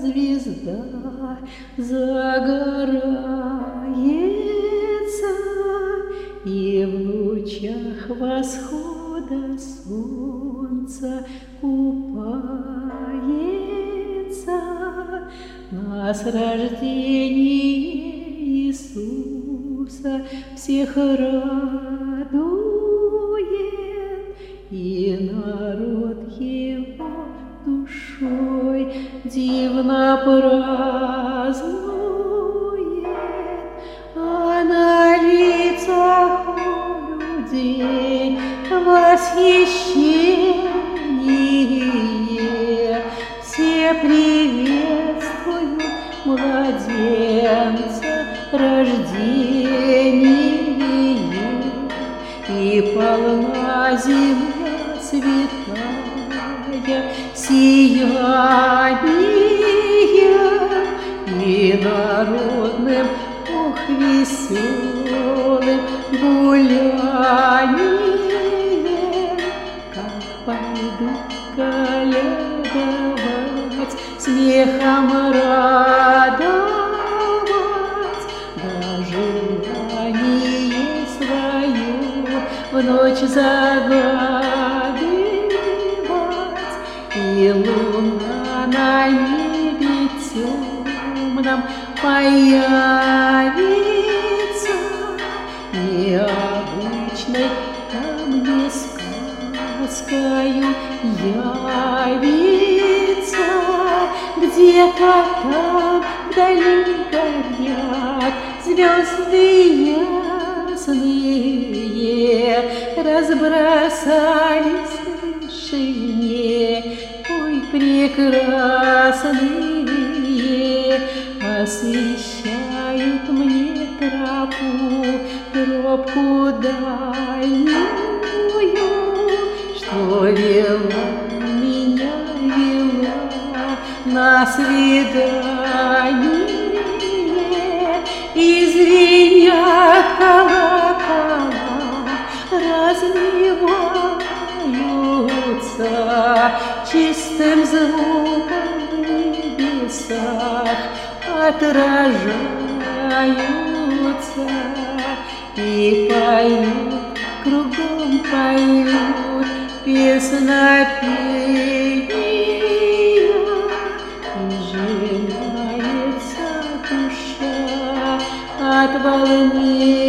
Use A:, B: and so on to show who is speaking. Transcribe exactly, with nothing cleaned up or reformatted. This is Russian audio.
A: звезда загорается, и в лучах восхода солнца купается. Нас рождение Иисуса всех радует, и народ его душой дивно празднует, а на лицах у людей восхищение. Все приветствуют младенца рождение, и полна земля святая сияния, и народным, ох, веселым гулянием. Как пойду колядовать, смехом радовать, да желание свое в ночь загадывать, и луна на небе темном появится, необычной ко мне сказкою явится. Где-то там вдали горят звезды ясные, разбросались в вышине, ой, прекрасные, освещают мне тропу, тропку дальнюю, что вела меня, вела на свидание. И звенят колокола, разливаются чистым звуком в небесах, отражаются и поют, кругом поют песнопения, и сжимается душа от волнения.